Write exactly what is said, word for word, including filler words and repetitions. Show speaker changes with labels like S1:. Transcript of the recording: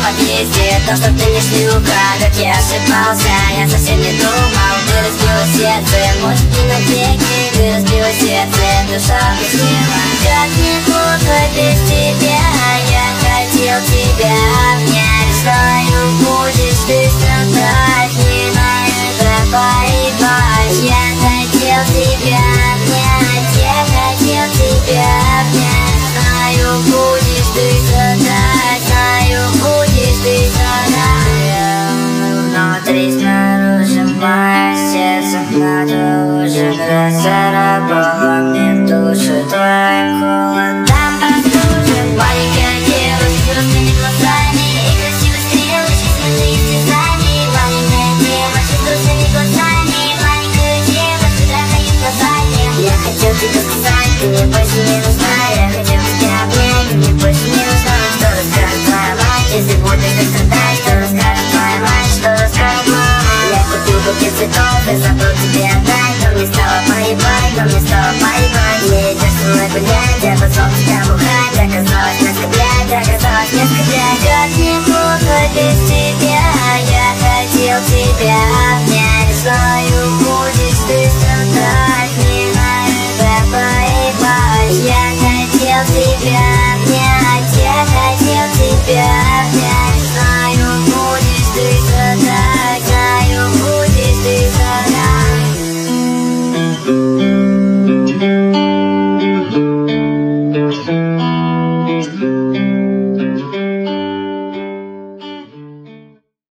S1: подъезде то, что ты не шлюха, как я ошибался. Я совсем не думал, ты разбила сердце. Может, не на деньги, ты разбила сердце. Душа без тела. Как мне плохо без тебя. Я хотел тебя обнять. Знаю, будешь ты страдать. Не на это поебать. Я хотел тебя обнять. Я хотел тебя обнять. Знаю, будешь ты страдать. Знаю, будешь ты страдать. Внутри, снаружи, мое сердце надо уже разорвало мне душу. Твой холод там простужен. Маленькая девушка с грустными глазами и красивой стрелочкой, смешные слезами. Маленькая девушка с грустными глазами. Маленькую девушку трахают глазами. Я хотел тебе сказать, ты мне больше не нужна. Я хотел тебя обнять, ты мне больше не нужна. Что расскажет твоя мать, если будешь ты страдать? Что расскажет твоя мать, что расскажет мама? Я купил букет цветов и забыл тебе отдать. Но мне стало поебать, но мне стало поебать. Не идешь со мной гулять, я позвал тебя бухать. Оказалось не скоплять, оказалось не скоплять. Как мне плохо без тебя, я хотел тебя